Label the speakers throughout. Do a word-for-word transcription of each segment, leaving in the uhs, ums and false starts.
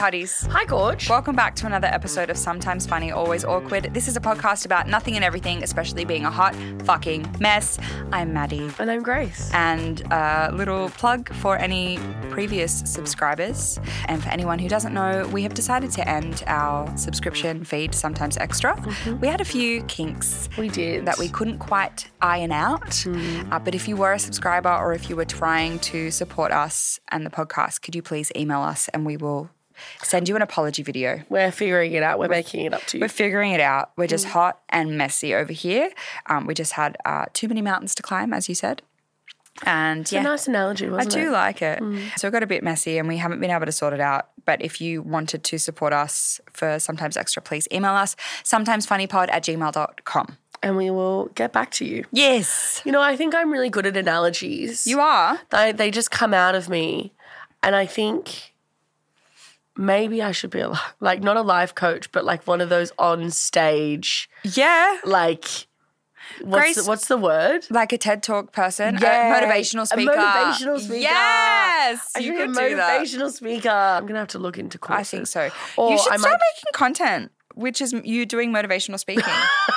Speaker 1: Huddies.
Speaker 2: Hi, Gorge.
Speaker 1: Welcome back to another episode of Sometimes Funny, Always Awkward. This is a podcast about nothing and everything, especially being a hot fucking mess. I'm Maddie.
Speaker 2: And I'm Grace.
Speaker 1: And a little plug for any previous subscribers. And for anyone who doesn't know, we have decided to end our subscription feed, Sometimes Extra. Mm-hmm. We had a few kinks.
Speaker 2: We did.
Speaker 1: That we couldn't quite iron out. Mm. Uh, but if you were a subscriber or if you were trying to support us and the podcast, could you please email us and we will send you an apology video.
Speaker 2: We're figuring it out. We're making it up to you.
Speaker 1: We're figuring it out. We're just mm. hot and messy over here. Um, we just had uh, too many mountains to climb, as you said. And
Speaker 2: it's
Speaker 1: yeah,
Speaker 2: a nice analogy, wasn't
Speaker 1: it? I do
Speaker 2: it?
Speaker 1: like it.
Speaker 2: Mm.
Speaker 1: So it got a bit messy and we haven't been able to sort it out. But if you wanted to support us for Sometimes Extra, please email us, sometimesfunnypod at gmail dot com.
Speaker 2: And we will get back to you.
Speaker 1: Yes.
Speaker 2: You know, I think I'm really good at analogies.
Speaker 1: You are?
Speaker 2: They, they just come out of me. And I think maybe I should be, a, like, not a life coach, but like one of those on stage.
Speaker 1: Yeah.
Speaker 2: Like, what's,
Speaker 1: Grace,
Speaker 2: the, what's the word?
Speaker 1: Like a TED Talk person?
Speaker 2: Yeah.
Speaker 1: A motivational speaker.
Speaker 2: A motivational speaker.
Speaker 1: Yes.
Speaker 2: I
Speaker 1: you
Speaker 2: think
Speaker 1: could
Speaker 2: a
Speaker 1: do that.
Speaker 2: motivational speaker. I'm going to have to look into courses.
Speaker 1: I think so.
Speaker 2: Or
Speaker 1: you should
Speaker 2: I
Speaker 1: start
Speaker 2: might...
Speaker 1: making content, which is you doing motivational speaking.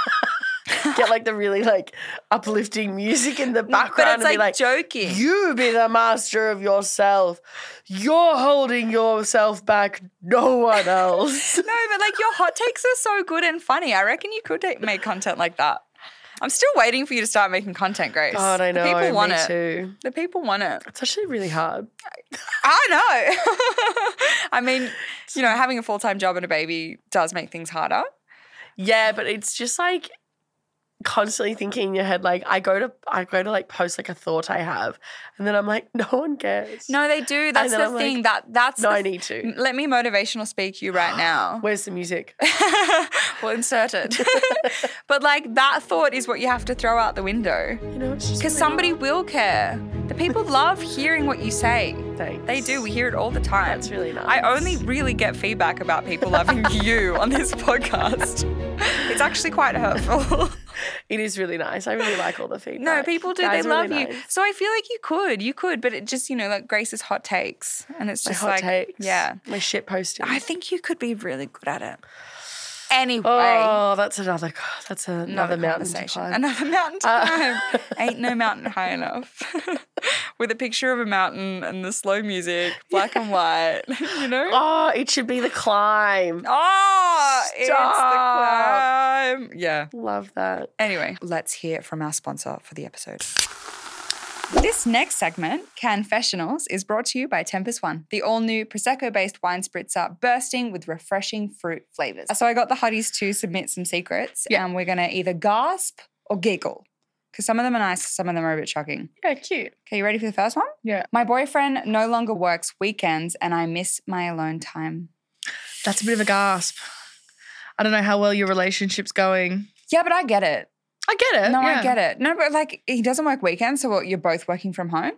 Speaker 2: Get like the really like uplifting music in the background.
Speaker 1: But it's
Speaker 2: and
Speaker 1: like,
Speaker 2: be like
Speaker 1: joking.
Speaker 2: You be the master of yourself. You're holding yourself back, no one else.
Speaker 1: No, but like your hot takes are so good and funny. I reckon you could take, make content like that. I'm still waiting for you to start making content, Grace.
Speaker 2: God, I know.
Speaker 1: The people want
Speaker 2: me
Speaker 1: it.
Speaker 2: Too.
Speaker 1: The people want it.
Speaker 2: It's actually really hard.
Speaker 1: I know. I mean, you know, having a full-time job and a baby does make things harder.
Speaker 2: Yeah, but it's just like constantly thinking in your head, like I go to I go to like post like a thought I have and then I'm like, no one cares.
Speaker 1: No, they do. That's the
Speaker 2: I'm
Speaker 1: thing.
Speaker 2: Like,
Speaker 1: that that's
Speaker 2: No,
Speaker 1: the
Speaker 2: I need to.
Speaker 1: Let me motivational speak you right now.
Speaker 2: Where's the music?
Speaker 1: We'll insert it. But like that thought is what you have to throw out the window.
Speaker 2: You know, it's just
Speaker 1: because
Speaker 2: really
Speaker 1: somebody
Speaker 2: hard.
Speaker 1: will care. The people love hearing what you say.
Speaker 2: Thanks.
Speaker 1: They do. We hear it all the time.
Speaker 2: That's really nice.
Speaker 1: I only really get feedback about people loving you on this podcast. It's actually quite hurtful.
Speaker 2: It is really nice. I really like all the feedback.
Speaker 1: No, people do.
Speaker 2: Guys
Speaker 1: they
Speaker 2: are
Speaker 1: love
Speaker 2: really
Speaker 1: you.
Speaker 2: nice.
Speaker 1: So I feel like you could. You could. But it just, you know, like Grace's hot takes. And it's
Speaker 2: My
Speaker 1: just
Speaker 2: hot
Speaker 1: like,
Speaker 2: takes.
Speaker 1: yeah.
Speaker 2: My shit posting.
Speaker 1: I think you could be really good at it. Anyway.
Speaker 2: Oh, that's another, that's another,
Speaker 1: Another
Speaker 2: mountain to
Speaker 1: conversation.
Speaker 2: climb.
Speaker 1: Another mountain to
Speaker 2: Uh,
Speaker 1: climb. Ain't no mountain high enough. With a picture of a mountain and the slow music, black and white, you know?
Speaker 2: Oh, it should be the climb.
Speaker 1: Oh,
Speaker 2: Stop.
Speaker 1: it's the climb. Yeah.
Speaker 2: Love that.
Speaker 1: Anyway, let's hear from our sponsor for the episode. This next segment, Confessionals, is brought to you by Tempus One, the all-new Prosecco-based wine spritzer bursting with refreshing fruit flavours. So I got the hotties to submit some secrets,
Speaker 2: Yeah.
Speaker 1: and we're going to either gasp or giggle, because some of them are nice, some of them are a bit shocking.
Speaker 2: Yeah, cute.
Speaker 1: Okay, you ready for the first one?
Speaker 2: Yeah.
Speaker 1: My boyfriend no longer works weekends, and I miss my alone time.
Speaker 2: That's a bit of a gasp. I don't know how well your relationship's going.
Speaker 1: Yeah, but I get it.
Speaker 2: I get it.
Speaker 1: No,
Speaker 2: yeah.
Speaker 1: I get it. No, but like he doesn't work weekends, so what, you're both working from home?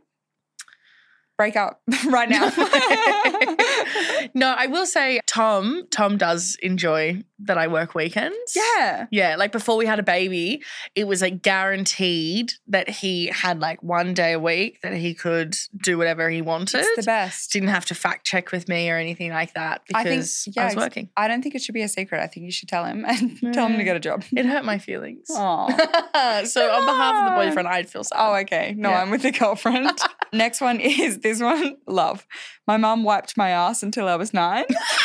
Speaker 1: Break up right now.
Speaker 2: No, I will say Tom, Tom does enjoy that I work weekends.
Speaker 1: Yeah.
Speaker 2: Yeah, like before we had a baby, it was like guaranteed that he had like one day a week that he could do whatever he wanted.
Speaker 1: It's the best.
Speaker 2: Didn't have to fact check with me or anything like that because
Speaker 1: I, think, yeah,
Speaker 2: I was working.
Speaker 1: I don't think it should be a secret. I think you should tell him and yeah. tell him to get a job.
Speaker 2: It hurt my feelings.
Speaker 1: Aw.
Speaker 2: So on behalf of the boyfriend, I'd feel sad.
Speaker 1: Oh, okay. No,
Speaker 2: Yeah.
Speaker 1: I'm with the girlfriend. Next one is this one. Love. My mum wiped my ass until I was nine.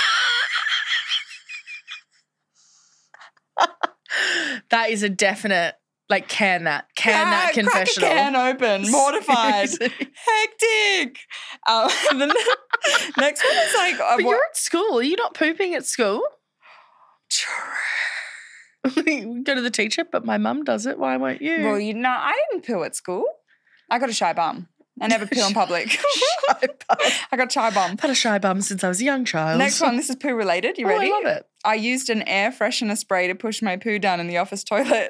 Speaker 2: That is a definite, like, can that, can
Speaker 1: yeah,
Speaker 2: that confessional.
Speaker 1: Crack a can open, mortified,
Speaker 2: Seriously.
Speaker 1: hectic. Um, the ne- next one is like, uh,
Speaker 2: But
Speaker 1: what-
Speaker 2: you're at school. Are you not pooping at school? We go to the teacher, but my mum does it. Why won't you?
Speaker 1: Well, you know, I didn't poo at school. I got a shy bum. I never poo in public.
Speaker 2: Shy bum.
Speaker 1: I got shy bum.
Speaker 2: I've had a shy bum since I was a young child.
Speaker 1: Next one, this is poo related. You
Speaker 2: Oh,
Speaker 1: ready?
Speaker 2: I love it.
Speaker 1: I used an air freshener spray to push my poo down in the office toilet.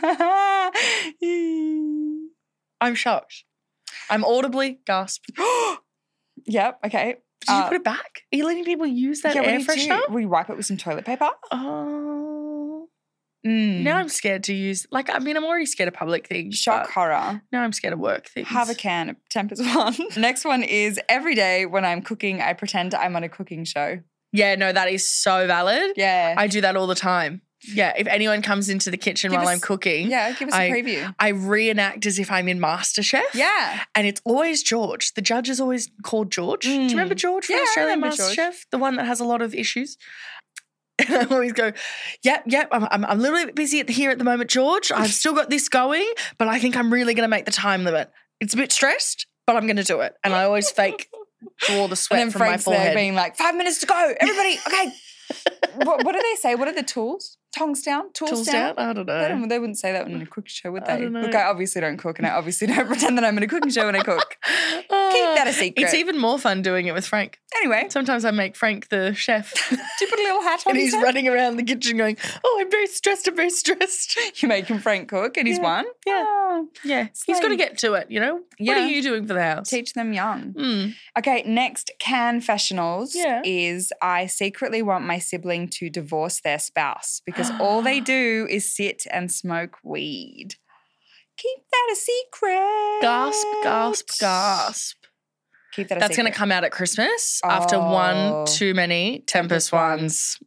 Speaker 2: I'm shocked. I'm audibly gasped.
Speaker 1: Yep, okay.
Speaker 2: Did you
Speaker 1: Uh,
Speaker 2: put it back? Are you letting people use that
Speaker 1: yeah, what
Speaker 2: air
Speaker 1: do you do?
Speaker 2: freshener?
Speaker 1: We wipe it with some toilet paper.
Speaker 2: Oh.
Speaker 1: Mm.
Speaker 2: Now I'm scared to use, like, I mean, I'm already scared of public things.
Speaker 1: Shock
Speaker 2: but
Speaker 1: horror.
Speaker 2: Now I'm scared of work things.
Speaker 1: Have a can of Tempus One. Next one is every day when I'm cooking, I pretend I'm on a cooking show.
Speaker 2: Yeah, no, that is so valid.
Speaker 1: Yeah.
Speaker 2: I do that all the time. Yeah, if anyone comes into the kitchen
Speaker 1: Give
Speaker 2: while
Speaker 1: us-
Speaker 2: I'm cooking,
Speaker 1: Yeah, give us a
Speaker 2: I-
Speaker 1: preview.
Speaker 2: I reenact as if I'm in MasterChef.
Speaker 1: Yeah.
Speaker 2: And it's always George. The judge is always called George. Do you remember George from
Speaker 1: Yeah, I
Speaker 2: Australian
Speaker 1: remember George.
Speaker 2: MasterChef? The one that has a lot of issues. And I always go, yep, yep, I'm, I'm, I'm a little bit busy at, here at the moment, George. I've still got this going, but I think I'm really going to make the time limit. It's a bit stressed, but I'm going to do it. And I always fake draw the sweat
Speaker 1: And then
Speaker 2: from
Speaker 1: Frank's
Speaker 2: my
Speaker 1: there
Speaker 2: forehead.
Speaker 1: being like, five minutes to go. Everybody, okay. what, what do they say? What are the tools? Tongs down? Tools,
Speaker 2: Tools
Speaker 1: down?
Speaker 2: down? I don't know.
Speaker 1: They, don't, they wouldn't say that in a cooking show, would they?
Speaker 2: I don't know.
Speaker 1: Look, I obviously don't cook and I obviously don't pretend that I'm in a cooking show when I cook. Keep that a secret.
Speaker 2: It's even more fun doing it with Frank.
Speaker 1: Anyway,
Speaker 2: Sometimes I make Frank the chef.
Speaker 1: do you put a little hat on
Speaker 2: And
Speaker 1: his
Speaker 2: he's
Speaker 1: head?
Speaker 2: running around the kitchen going, oh, I'm very stressed, I'm very stressed.
Speaker 1: You make him Frank cook and he's
Speaker 2: Yeah,
Speaker 1: won?
Speaker 2: yeah.
Speaker 1: Oh,
Speaker 2: Yeah, he's got to
Speaker 1: Slay.
Speaker 2: get to it, you know? What
Speaker 1: Yeah.
Speaker 2: are you doing for the house?
Speaker 1: teach them young.
Speaker 2: Mm.
Speaker 1: Okay, next confessionals
Speaker 2: Yeah.
Speaker 1: is I secretly want my sibling to divorce their spouse because all they do is sit and smoke weed. Keep that a secret.
Speaker 2: Gasp, gasp, gasp.
Speaker 1: Keep that a
Speaker 2: That's going
Speaker 1: secret.
Speaker 2: to come out at Christmas after
Speaker 1: Oh.
Speaker 2: one too many Tempest ones.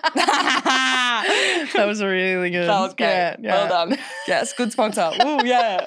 Speaker 2: That was really good.
Speaker 1: That was great.
Speaker 2: Yeah, yeah.
Speaker 1: Well done. Yes, good sponsor. Ooh, yeah.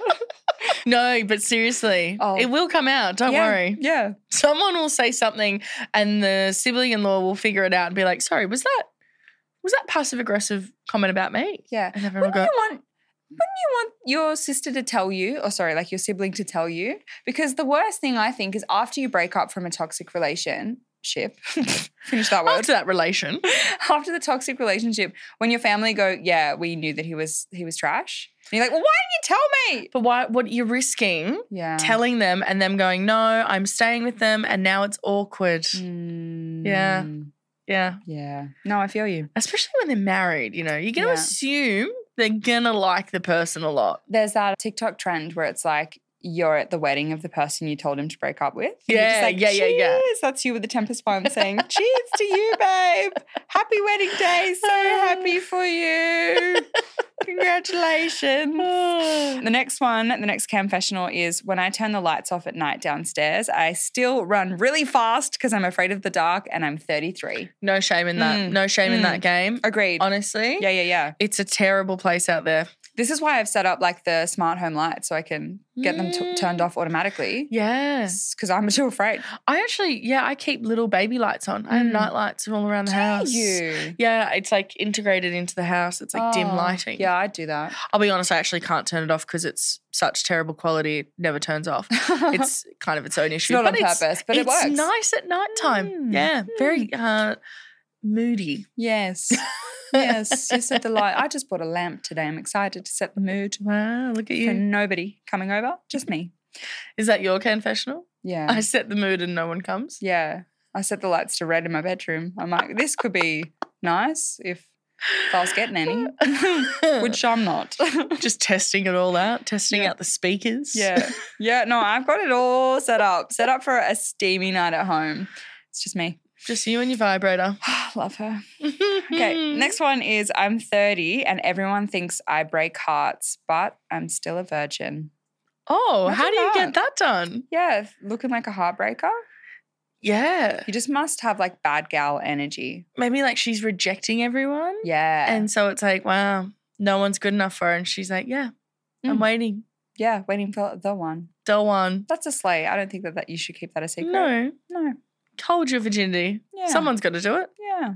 Speaker 2: No, but seriously,
Speaker 1: Oh.
Speaker 2: it will come out. Don't
Speaker 1: yeah,
Speaker 2: worry.
Speaker 1: Yeah.
Speaker 2: Someone will say something and the sibling-in-law will figure it out and be like, sorry, was that was that passive-aggressive comment about me?
Speaker 1: Yeah.
Speaker 2: And everyone
Speaker 1: Wouldn't
Speaker 2: will go,
Speaker 1: you want wouldn't you want your sister to tell you, or sorry, like your sibling to tell you? Because the worst thing I think is after you break up from a toxic relationship, finish that word.
Speaker 2: after that relation.
Speaker 1: After the toxic relationship, when your family go, yeah, we knew that he was he was trash. And you're like, well, why didn't you tell me?
Speaker 2: But why, what you're risking
Speaker 1: Yeah.
Speaker 2: telling them and them going, no, I'm staying with them and now it's awkward.
Speaker 1: Mm,
Speaker 2: Yeah. Yeah.
Speaker 1: Yeah. No, I feel you.
Speaker 2: Especially when they're married, you know, you're going to
Speaker 1: Yeah.
Speaker 2: assume they're going to like the person a lot.
Speaker 1: There's that TikTok trend where it's like you're at the wedding of the person you told him to break up with. And you're
Speaker 2: Yeah,
Speaker 1: just like,
Speaker 2: yeah, yeah, yeah.
Speaker 1: "Cheers." That's you with the Tempest one saying, cheers to you, babe. Happy wedding day. So happy for you. Congratulations. The next one, the next confessional is when I turn the lights off at night downstairs, I still run really fast because I'm afraid of the dark and I'm thirty-three.
Speaker 2: No shame in that.
Speaker 1: Mm,
Speaker 2: No shame in
Speaker 1: mm.
Speaker 2: that game.
Speaker 1: Agreed.
Speaker 2: Honestly,
Speaker 1: Yeah, yeah, yeah.
Speaker 2: it's a terrible place out there.
Speaker 1: This is why I've set up like the smart home lights so I can get them t-
Speaker 2: Mm.
Speaker 1: turned off automatically.
Speaker 2: Yes.
Speaker 1: Because I'm too afraid.
Speaker 2: I actually, yeah, I keep little baby lights on. I have
Speaker 1: Mm.
Speaker 2: night lights all around the house.
Speaker 1: You.
Speaker 2: Yeah, it's like integrated into the house. It's like dim
Speaker 1: Oh,
Speaker 2: lighting.
Speaker 1: Yeah, I'd do that.
Speaker 2: I'll be honest, I actually can't turn it off because it's such terrible quality. It never turns off. It's kind of its own issue.
Speaker 1: not
Speaker 2: but
Speaker 1: on
Speaker 2: it's,
Speaker 1: purpose, but it
Speaker 2: it's
Speaker 1: works.
Speaker 2: nice at night time.
Speaker 1: Mm,
Speaker 2: Yeah, very uh, moody.
Speaker 1: Yes. Yes. You set the light. I just bought a lamp today. I'm excited to set the mood
Speaker 2: Wow, look at
Speaker 1: for
Speaker 2: you.
Speaker 1: nobody coming over, just me.
Speaker 2: Is that your confessional?
Speaker 1: Yeah.
Speaker 2: I set the mood and no one comes.
Speaker 1: Yeah. I set the lights to red in my bedroom. I'm like, this could be nice if, if I was getting any, which I'm not.
Speaker 2: Just testing it all out, testing
Speaker 1: Yeah.
Speaker 2: out the speakers.
Speaker 1: Yeah. Yeah. No, I've got it all set up, set up for a steamy night at home. It's just me.
Speaker 2: Just you and your vibrator.
Speaker 1: Love her. Okay. Next one is I'm thirty and everyone thinks I break hearts, but I'm still a virgin.
Speaker 2: Oh,
Speaker 1: Imagine
Speaker 2: how do you
Speaker 1: that.
Speaker 2: get that done?
Speaker 1: Yeah. Looking like a heartbreaker.
Speaker 2: Yeah.
Speaker 1: You just must have like bad gal energy.
Speaker 2: Maybe like she's rejecting everyone.
Speaker 1: Yeah.
Speaker 2: And so it's like, wow, no one's good enough for her. And she's like, yeah, I'm
Speaker 1: Mm.
Speaker 2: waiting.
Speaker 1: yeah. Waiting for the one.
Speaker 2: The one.
Speaker 1: That's a slay. I don't think that, that you should keep that a secret.
Speaker 2: No.
Speaker 1: No.
Speaker 2: Hold your virginity.
Speaker 1: Yeah.
Speaker 2: Someone's got to do it.
Speaker 1: Yeah.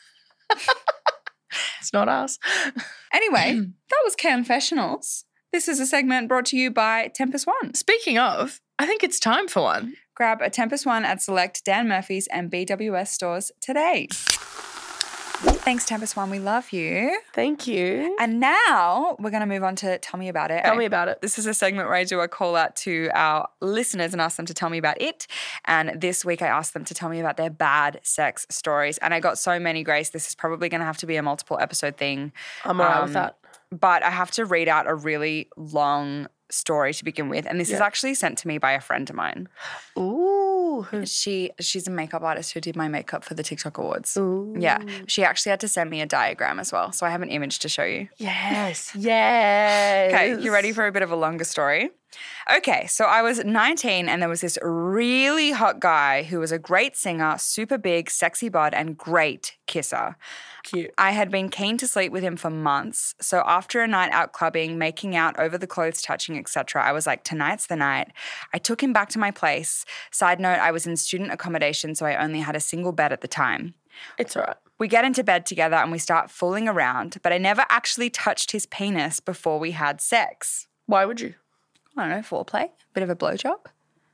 Speaker 2: It's not us.
Speaker 1: Anyway, that was Confessionals. This is a segment brought to you by Tempest One.
Speaker 2: Speaking of, I think it's time for one.
Speaker 1: Grab a Tempest One at select Dan Murphy's and B W S stores today. Thanks, Tempest One. We love you.
Speaker 2: Thank you.
Speaker 1: And now we're going to move on to Tell Me About It.
Speaker 2: Tell me about it.
Speaker 1: This is a segment where I do a call out to our listeners and ask them to tell me about it. And this week I asked them to tell me about their bad sex stories. And I got so many, Grace. This is probably going to have to be a multiple episode thing.
Speaker 2: I'm all right with
Speaker 1: Um,
Speaker 2: that.
Speaker 1: But I have to read out a really long story to begin with. And this is
Speaker 2: Yeah.
Speaker 1: actually sent to me by a friend of mine.
Speaker 2: Ooh.
Speaker 1: She She's a makeup artist who did my makeup for the TikTok Awards.
Speaker 2: Ooh.
Speaker 1: Yeah. She actually had to send me a diagram as well. So I have an image to show you.
Speaker 2: Yes. Yes.
Speaker 1: Okay, you ready for a bit of a longer story? Okay, so I was nineteen and there was this really hot guy who was a great singer, super big, sexy bod, and great kisser.
Speaker 2: Cute.
Speaker 1: I had been keen to sleep with him for months. So after a night out clubbing, making out over the clothes, touching, et cetera, I was like, tonight's the night. I took him back to my place. Side note, I was in student accommodation, so I only had a single bed at the time.
Speaker 2: It's all right.
Speaker 1: We get into bed together and we start fooling around, but I never actually touched his penis before we had sex.
Speaker 2: Why would you?
Speaker 1: I don't know, foreplay, bit of a blowjob.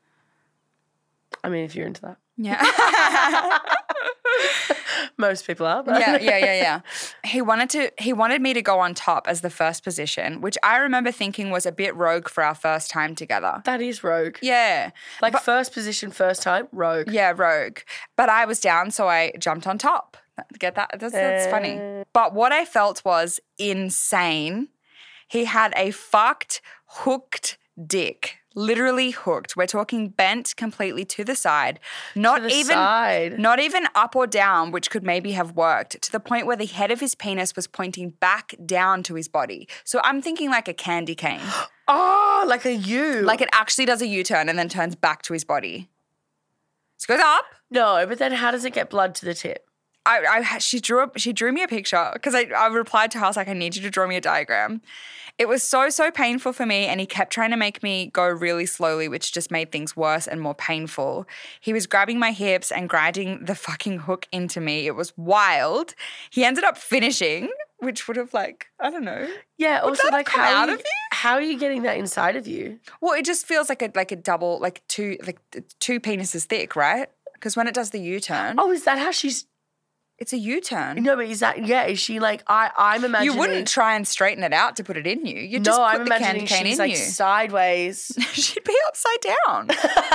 Speaker 2: I mean, if you're into that.
Speaker 1: Yeah.
Speaker 2: Most people are. But.
Speaker 1: yeah, yeah, yeah, yeah. He wanted to he wanted me to go on top as the first position, which I remember thinking was a bit rogue for our first time together.
Speaker 2: That is rogue.
Speaker 1: Yeah.
Speaker 2: Like
Speaker 1: but,
Speaker 2: first position, first time, rogue.
Speaker 1: Yeah, rogue. But I was down, so I jumped on top. Get that? That's, that's uh, funny. But what I felt was insane. He had a fucked, hooked dick. Literally hooked. We're talking bent completely to the side. Not
Speaker 2: to the
Speaker 1: even
Speaker 2: side.
Speaker 1: Not even up or down, which could maybe have worked, to the point where the head of his penis was pointing back down to his body. So I'm thinking like a candy cane.
Speaker 2: Oh, like a U.
Speaker 1: Like it actually does a U-turn and then turns back to his body. So it goes up.
Speaker 2: No, but then how does it get blood to the tip?
Speaker 1: I, I she drew a, she drew me a picture because I, I replied to her, I was like, I need you to draw me a diagram. It was so, so painful for me, and he kept trying to make me go really slowly, which just made things worse and more painful. He was grabbing my hips and grinding the fucking hook into me. It was wild. He ended up finishing, which would have like, I don't know.
Speaker 2: Yeah,
Speaker 1: would
Speaker 2: also
Speaker 1: that
Speaker 2: like
Speaker 1: come
Speaker 2: how
Speaker 1: out
Speaker 2: you,
Speaker 1: of you?
Speaker 2: How are you getting that inside of you?
Speaker 1: Well, it just feels like a like a double, like two like two penises thick, right? Because when it does the U-turn.
Speaker 2: Oh, is that how she's...
Speaker 1: It's a U-turn.
Speaker 2: No, but is that, yeah, is she like, I, I'm imagining.
Speaker 1: You wouldn't try and straighten it out to put it in you. You just
Speaker 2: no,
Speaker 1: put
Speaker 2: I'm
Speaker 1: the candy
Speaker 2: imagining
Speaker 1: cane
Speaker 2: she's
Speaker 1: in
Speaker 2: like
Speaker 1: you.
Speaker 2: sideways.
Speaker 1: She'd be upside down.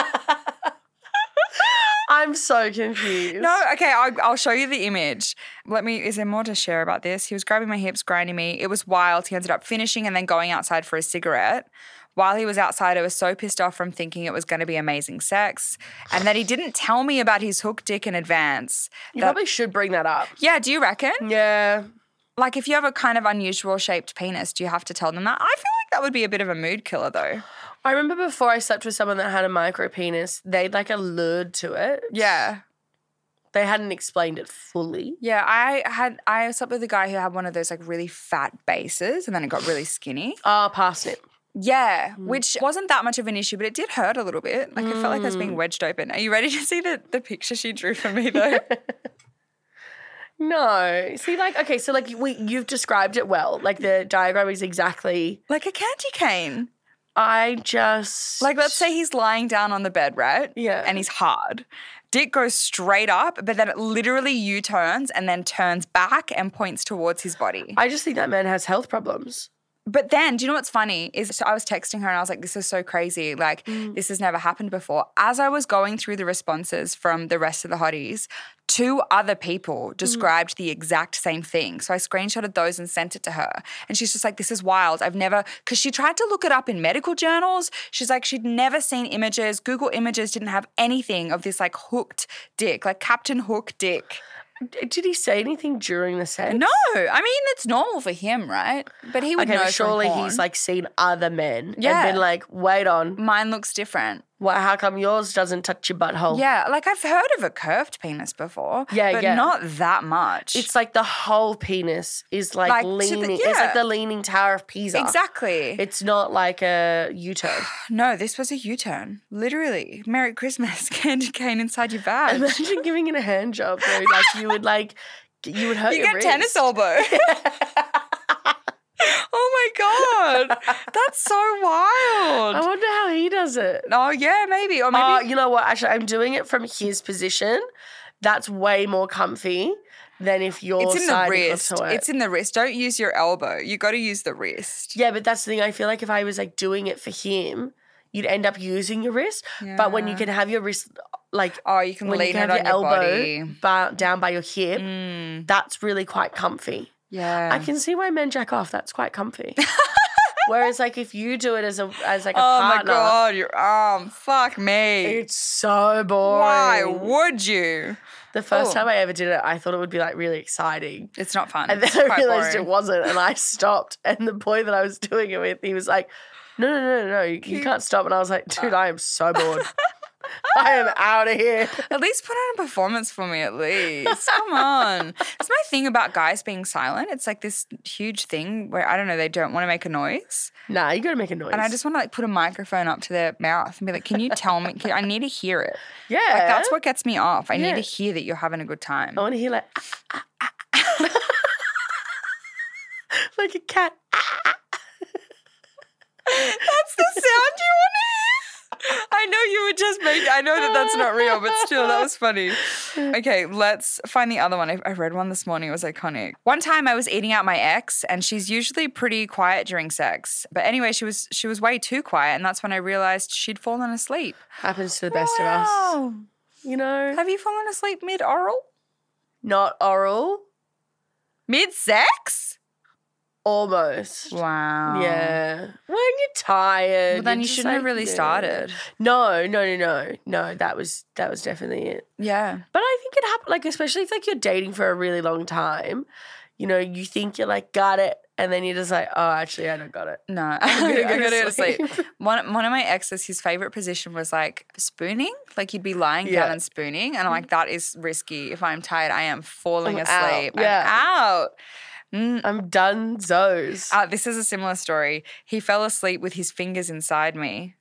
Speaker 2: I'm so confused.
Speaker 1: No, okay, I'll, I'll show you the image. Let me, is there more to share about this? He was grabbing my hips, grinding me. It was wild. He ended up finishing and then going outside for a cigarette. While he was outside, I was so pissed off from thinking it was going to be amazing sex and that he didn't tell me about his hook dick in advance.
Speaker 2: You
Speaker 1: that,
Speaker 2: probably should bring that up.
Speaker 1: Yeah, do you reckon?
Speaker 2: Yeah.
Speaker 1: Like if you have a kind of unusual shaped penis, do you have to tell them that? I feel like that would be a bit of a mood killer though.
Speaker 2: I remember before I slept with someone that had a micro penis, they'd like allured to it.
Speaker 1: Yeah.
Speaker 2: They hadn't explained it fully.
Speaker 1: Yeah, I had I slept with a guy who had one of those like really fat bases and then it got really skinny.
Speaker 2: Ah, oh, parsnip.
Speaker 1: Yeah, mm. which wasn't that much of an issue, but it did hurt a little bit. Like mm. I felt like I was being wedged open. Are you ready to see the, the picture she drew for me though?
Speaker 2: No. See, like, okay, so like we, you've described it well. Like the diagram is exactly.
Speaker 1: Like a candy cane.
Speaker 2: I just.
Speaker 1: Like let's say he's lying down on the bed, right?
Speaker 2: Yeah.
Speaker 1: And he's hard. Dick goes straight up, but then it literally U-turns and then turns back and points towards his body.
Speaker 2: I just think that man has health problems.
Speaker 1: But then, do you know what's funny is so I was texting her and I was like, this is so crazy. Like, mm. this has never happened before. As I was going through the responses from the rest of the hotties, two other people described mm. the exact same thing. So I screenshotted those and sent it to her. And she's just like, this is wild. I've never, because she tried to look it up in medical journals. She's like, she'd never seen images. Google Images didn't have anything of this like hooked dick, like Captain Hook dick.
Speaker 2: Did he say anything during the sex?
Speaker 1: No. I mean, it's normal for him, right? But he would
Speaker 2: okay,
Speaker 1: know
Speaker 2: surely
Speaker 1: from porn.
Speaker 2: He's like seen other men
Speaker 1: yeah.
Speaker 2: and been like, wait on.
Speaker 1: Mine looks different.
Speaker 2: Well, how come yours doesn't touch your butthole?
Speaker 1: Yeah, like I've heard of a curved penis before.
Speaker 2: Yeah,
Speaker 1: but
Speaker 2: yeah.
Speaker 1: not that much.
Speaker 2: It's like the whole penis is like,
Speaker 1: Like,
Speaker 2: leaning.
Speaker 1: the, yeah.
Speaker 2: It's like the leaning Tower of Pisa.
Speaker 1: Exactly.
Speaker 2: It's not like a U-turn.
Speaker 1: No, this was a U-turn. Literally. Merry Christmas, candy cane inside your bag.
Speaker 2: Imagine giving it a hand job though. Like you would like, you would hurt
Speaker 1: you
Speaker 2: your
Speaker 1: get
Speaker 2: wrist.
Speaker 1: tennis elbow. Oh my God. That's so wild.
Speaker 2: I wonder how he does it.
Speaker 1: Oh, yeah, maybe. Or maybe.
Speaker 2: Oh, you know what? Actually, I'm doing it from his position. That's way more comfy than if you're
Speaker 1: It's in the wrist.
Speaker 2: It.
Speaker 1: It's in the wrist. Don't use your elbow. You got to use the wrist.
Speaker 2: Yeah, but that's the thing. I feel like if I was like doing it for him, you'd end up using your wrist. Yeah. But when you can have your wrist like
Speaker 1: oh, you can
Speaker 2: when
Speaker 1: lean
Speaker 2: you can
Speaker 1: it
Speaker 2: have
Speaker 1: on
Speaker 2: your
Speaker 1: your
Speaker 2: elbow
Speaker 1: body.
Speaker 2: By, down by your hip,
Speaker 1: mm.
Speaker 2: that's really quite comfy.
Speaker 1: Yeah.
Speaker 2: I can see why men jack off. That's quite comfy. Whereas, like, if you do it as a as like a
Speaker 1: oh
Speaker 2: partner,
Speaker 1: my God, your arm, fuck me,
Speaker 2: it's so boring.
Speaker 1: Why would you?
Speaker 2: The first
Speaker 1: Ooh.
Speaker 2: time I ever did it, I thought it would be like really exciting.
Speaker 1: It's not fun.
Speaker 2: And then
Speaker 1: it's
Speaker 2: I
Speaker 1: quite
Speaker 2: realized
Speaker 1: boring.
Speaker 2: it wasn't, and I stopped. And the boy that I was doing it with, he was like, no, no, no, no, you, you can't stop. And I was like, dude, I am so bored. I am out of here.
Speaker 1: At least put on a performance for me, at least. Come on. It's my thing about guys being silent. It's like this huge thing where, I don't know, they don't want to make a noise.
Speaker 2: Nah, you got to make a noise.
Speaker 1: And I just want to like put a microphone up to their mouth and be like, can you tell me? Can, I need to hear it.
Speaker 2: Yeah.
Speaker 1: Like that's what gets me off. I
Speaker 2: Yeah.
Speaker 1: need to hear that you're having a good time.
Speaker 2: I want to hear like, ah, ah, ah, ah. Like a cat.
Speaker 1: That's the sound you want to hear? I know you would just make, I know that that's not real, but still, that was funny. Okay, let's find the other one. I, I read one this morning. It was iconic. One time I was eating out my ex, and she's usually pretty quiet during sex. But anyway, she was she was way too quiet, and that's when I realized she'd fallen asleep.
Speaker 2: Happens to the best of us.
Speaker 1: Wow.
Speaker 2: You know?
Speaker 1: Have you fallen asleep mid-oral?
Speaker 2: Not oral.
Speaker 1: Mid-sex?
Speaker 2: Almost.
Speaker 1: Wow.
Speaker 2: Yeah. When you're tired.
Speaker 1: Well, then
Speaker 2: you're
Speaker 1: you
Speaker 2: just
Speaker 1: shouldn't have
Speaker 2: like,
Speaker 1: really
Speaker 2: yeah.
Speaker 1: started.
Speaker 2: No, no, no, no. No, that was that was definitely it.
Speaker 1: Yeah.
Speaker 2: But I think it happened, like, especially if, like, you're dating for a really long time, you know, you think you're, like, got it, and then you're just like, oh, actually, I don't got it.
Speaker 1: No, I
Speaker 2: gonna
Speaker 1: gotta
Speaker 2: go
Speaker 1: go
Speaker 2: to
Speaker 1: to sleep. One, one of my exes, his favorite position was, like, spooning. Like, you'd be lying
Speaker 2: Yeah.
Speaker 1: down and spooning. And I'm like, that is risky. If I'm tired, I am falling
Speaker 2: I'm out.
Speaker 1: asleep.
Speaker 2: Yeah.
Speaker 1: I'm out. Mm.
Speaker 2: I'm done zos.
Speaker 1: Uh, this is a similar story. He fell asleep with his fingers inside me.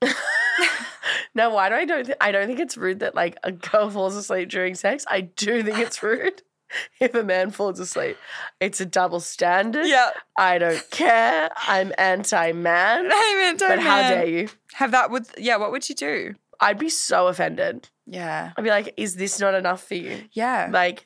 Speaker 2: Now, why do I don't th- I don't think it's rude that, like, a girl falls asleep during sex. I do think it's rude if a man falls asleep. It's a double standard.
Speaker 1: Yeah.
Speaker 2: I don't care. I'm anti-man.
Speaker 1: I meant,
Speaker 2: But how dare you?
Speaker 1: Have that with, yeah, what would you do?
Speaker 2: I'd be so offended.
Speaker 1: Yeah.
Speaker 2: I'd be like, is this not enough for you?
Speaker 1: Yeah.
Speaker 2: Like,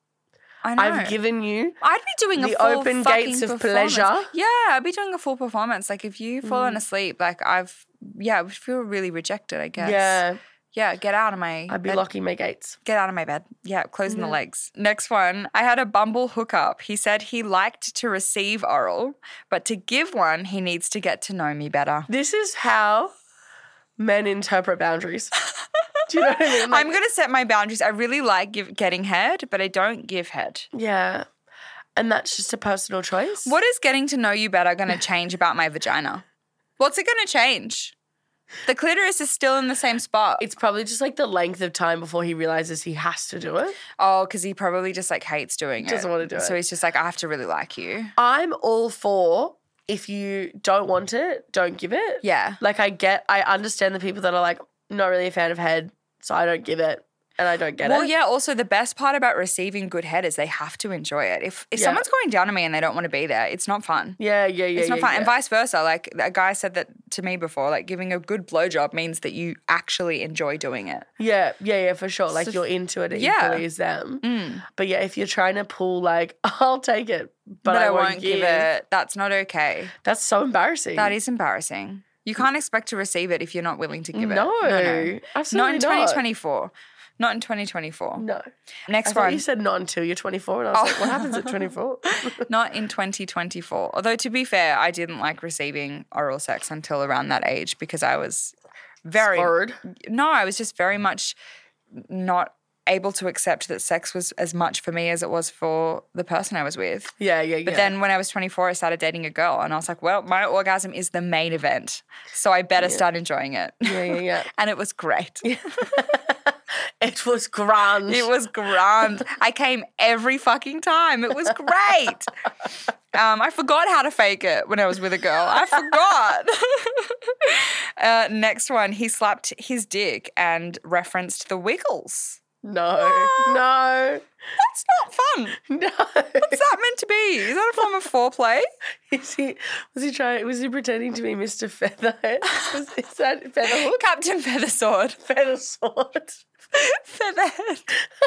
Speaker 1: I know.
Speaker 2: I've given you
Speaker 1: I'd be doing a
Speaker 2: the
Speaker 1: full
Speaker 2: open
Speaker 1: fucking
Speaker 2: gates of
Speaker 1: performance.
Speaker 2: pleasure.
Speaker 1: Yeah, I'd be doing a full performance. Like if you've fallen asleep, like I've, yeah, I would feel really rejected, I guess.
Speaker 2: Yeah.
Speaker 1: Yeah, get out of my
Speaker 2: I'd be
Speaker 1: bed.
Speaker 2: locking my gates.
Speaker 1: Get out of my bed. Yeah, closing the legs. Next one. I had a Bumble hookup. He said he liked to receive oral, but to give one, he needs to get to know me better.
Speaker 2: This is how men interpret boundaries. Do you know what I mean? Like,
Speaker 1: I'm going to set my boundaries. I really like give, getting head, but I don't give head.
Speaker 2: yeah. And that's just a personal choice.
Speaker 1: What is getting to know you better going to change about my vagina? What's it going to change? The clitoris is still in the same spot.
Speaker 2: It's probably just like the length of time before he realizes he has to do it.
Speaker 1: Oh, because he probably just like hates doing it.
Speaker 2: Doesn't wanna do
Speaker 1: So
Speaker 2: it.
Speaker 1: he's just like, I have to really like you.
Speaker 2: I'm all for if you don't want it, don't give it.
Speaker 1: Yeah.
Speaker 2: Like I get, I understand the people that are like, not really a fan of head, so I don't give it. And I don't get
Speaker 1: Well,
Speaker 2: it.
Speaker 1: yeah, also the best part about receiving good head is they have to enjoy it. If if
Speaker 2: Yeah.
Speaker 1: someone's going down on me and they don't want to be there, it's not fun.
Speaker 2: Yeah, yeah, yeah.
Speaker 1: It's not
Speaker 2: yeah,
Speaker 1: fun.
Speaker 2: yeah.
Speaker 1: And vice versa. Like a guy said that to me before, like giving a good blowjob means that you actually enjoy doing it.
Speaker 2: Yeah, yeah, yeah, for sure. Like
Speaker 1: So-
Speaker 2: you're into it
Speaker 1: Yeah.
Speaker 2: equally as them.
Speaker 1: Mm.
Speaker 2: But yeah, if you're trying to pull like, I'll take it, but, I, won't, give,
Speaker 1: it. That's not okay.
Speaker 2: That's so embarrassing.
Speaker 1: That is embarrassing. You can't expect to receive it if you're not willing to give
Speaker 2: no,
Speaker 1: it.
Speaker 2: absolutely
Speaker 1: Not in twenty twenty-four. Not in twenty twenty-four.
Speaker 2: No.
Speaker 1: Next
Speaker 2: I thought
Speaker 1: one.
Speaker 2: you said not until you're twenty-four, and I was
Speaker 1: Oh.
Speaker 2: like, what happens at twenty-four?
Speaker 1: Not in twenty twenty-four. Although, to be fair, I didn't like receiving oral sex until around that age because I was very.
Speaker 2: Forward.
Speaker 1: No, I was just very much not able to accept that sex was as much for me as it was for the person I was with.
Speaker 2: Yeah, yeah, yeah.
Speaker 1: But then when I was twenty-four, I started dating a girl and I was like, well, my orgasm is the main event. So I better start enjoying it.
Speaker 2: Yeah, yeah, yeah.
Speaker 1: And it was great.
Speaker 2: It was grand.
Speaker 1: It was grand. I came every fucking time. It was great. Um, I forgot how to fake it when I was with a girl. I forgot. uh, next one, he slapped his dick and referenced the Wiggles.
Speaker 2: No, no,
Speaker 1: That's not fun.
Speaker 2: no.
Speaker 1: What's that meant to be? Is that a form of foreplay?
Speaker 2: Is he, was he trying, was he pretending to be Mister Featherhead? Was, is that Featherhook?
Speaker 1: Captain Feathersword.
Speaker 2: Feathersword.
Speaker 1: Featherhead.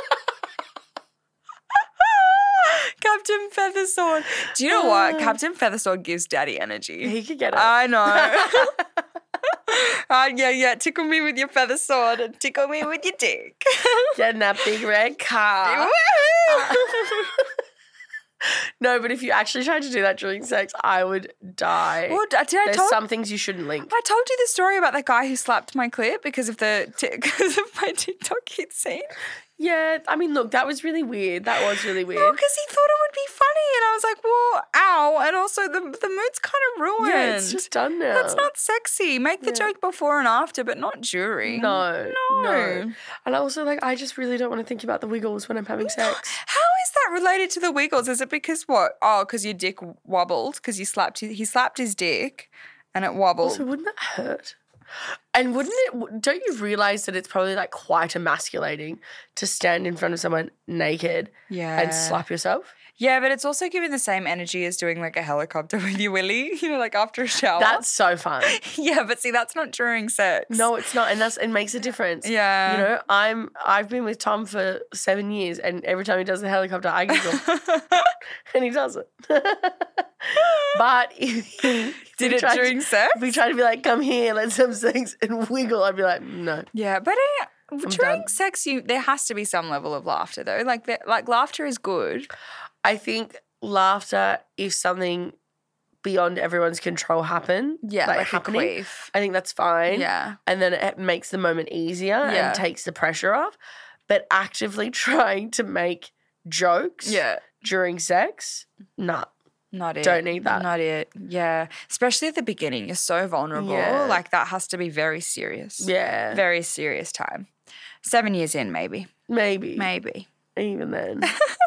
Speaker 1: Captain Feathersword. Do you know what? Captain Feathersword gives daddy energy.
Speaker 2: He could get it.
Speaker 1: I know. uh, yeah, yeah. Tickle me with your feather sword and tickle me with your dick.
Speaker 2: Get in that big red car.
Speaker 1: Woohoo!
Speaker 2: No, but if you actually tried to do that during sex, I would die.
Speaker 1: Well, did I
Speaker 2: There's
Speaker 1: told,
Speaker 2: some things you shouldn't link.
Speaker 1: I told you the story about that guy who slapped my clit because of the t- because of my TikTok he'd seen.
Speaker 3: Yeah, I mean, look, that was really weird. That was really weird.
Speaker 1: No, because he thought it would be funny, and I was like, well, ow. And also, the the mood's kind of ruined.
Speaker 3: Yeah, it's just done now.
Speaker 1: That's not sexy. Make the
Speaker 3: Yeah.
Speaker 1: joke before and after, but not during.
Speaker 3: No,
Speaker 1: No.
Speaker 3: no. And also, like, I just really don't want to think about the wiggles when I'm having sex.
Speaker 1: How is that related to the wiggles? Is it because what? Oh, because your dick wobbled because you slapped his, he slapped his dick and it wobbled.
Speaker 3: Also, wouldn't that hurt? And wouldn't it, don't you realise that it's probably like quite emasculating to stand in front of someone naked
Speaker 1: yeah.
Speaker 3: and slap yourself?
Speaker 1: Yeah, but it's also giving the same energy as doing like a helicopter with your willy, you know, like after a shower.
Speaker 3: That's so fun.
Speaker 1: yeah, but see, that's not during sex.
Speaker 3: No, it's not, and that's it makes a difference.
Speaker 1: Yeah.
Speaker 3: You know, I'm I've been with Tom for seven years, and every time he does the helicopter, I giggle, and he does it. But if he, if
Speaker 1: Did
Speaker 3: we
Speaker 1: it
Speaker 3: tried
Speaker 1: during
Speaker 3: to,
Speaker 1: sex?
Speaker 3: If we try to be like, come here, let's have sex, and wiggle, I'd be like, no.
Speaker 1: Yeah, but uh, during
Speaker 3: done.
Speaker 1: sex, you there has to be some level of laughter though. Like the, like laughter is good.
Speaker 3: I think laughter is something beyond everyone's control happen.
Speaker 1: Yeah,
Speaker 3: like,
Speaker 1: like, a
Speaker 3: happening.
Speaker 1: queef.
Speaker 3: I think that's fine.
Speaker 1: Yeah.
Speaker 3: And then it makes the moment easier
Speaker 1: Yeah.
Speaker 3: and takes the pressure off. But actively trying to make jokes
Speaker 1: Yeah.
Speaker 3: during sex, nah.
Speaker 1: Not it.
Speaker 3: Don't need that.
Speaker 1: Not it. Yeah. Especially at the beginning. You're so vulnerable.
Speaker 3: Yeah.
Speaker 1: Like that has to be very serious.
Speaker 3: Yeah.
Speaker 1: Very serious time. Seven years in, maybe.
Speaker 3: Maybe.
Speaker 1: Maybe.
Speaker 3: Even then.